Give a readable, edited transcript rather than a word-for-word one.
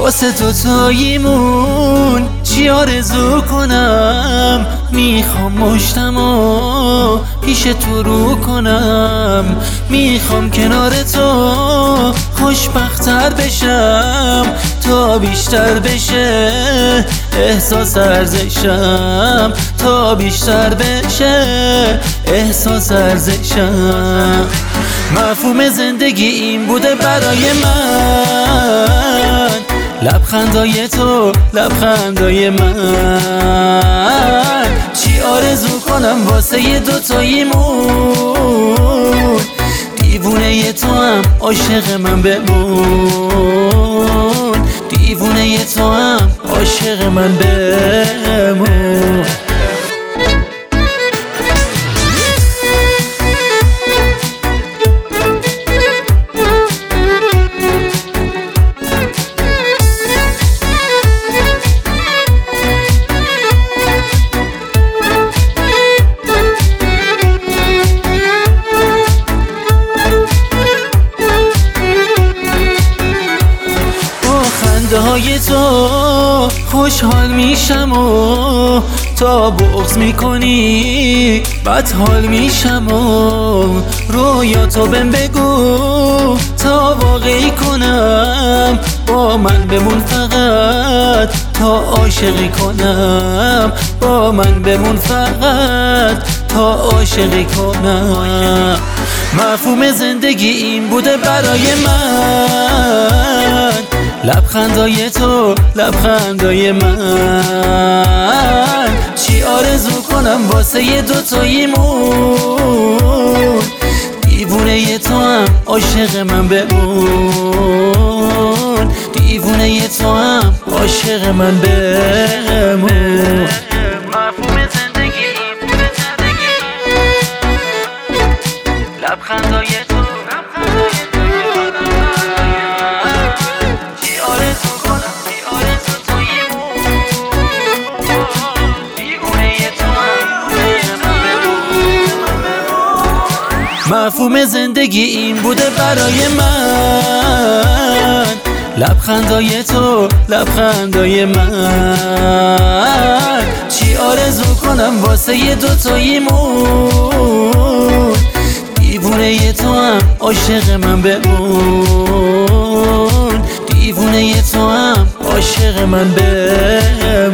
واسه تو تاییمون چی آرزو کنم. میخوام مشتمو پیش تو رو کنم. میخوام کنار تو خوشبخت‌تر بشم تا بیشتر بشه احساس ارزشم، تا بیشتر بشه احساس ارزشم. مفهوم زندگی این بوده برای من، لبخندای تو لبخندای من. چی آرزو کنم واسه دوتاییمون، دیوونه تو هم عاشق من بمون، دیوونه تو هم عاشق من بمون. های تو خوشحال میشم و تا بغض میکنی بد حال میشم و رویاتو بهم بگو تا واقعی کنم. با من بمون فقط تا عاشقی کنم، با من بمون فقط تا عاشقی کنم. مفهوم زندگی این بوده برای من، لبخندای تو لبخندای من. چی آرزو کنم واسه دوتاییمون، دیوونه تو هم عاشق من بمون، دیوونه تو هم عاشق من بمون. مفهوم زندگی این بوده زندگی، لبخندای تو مفهوم زندگی این بوده برای من، لبخندای تو لبخندای من. چی آرزو کنم واسه دوتاییمون، دیوونه تو هم عاشق من بمون، دیوونه تو هم عاشق من بمون.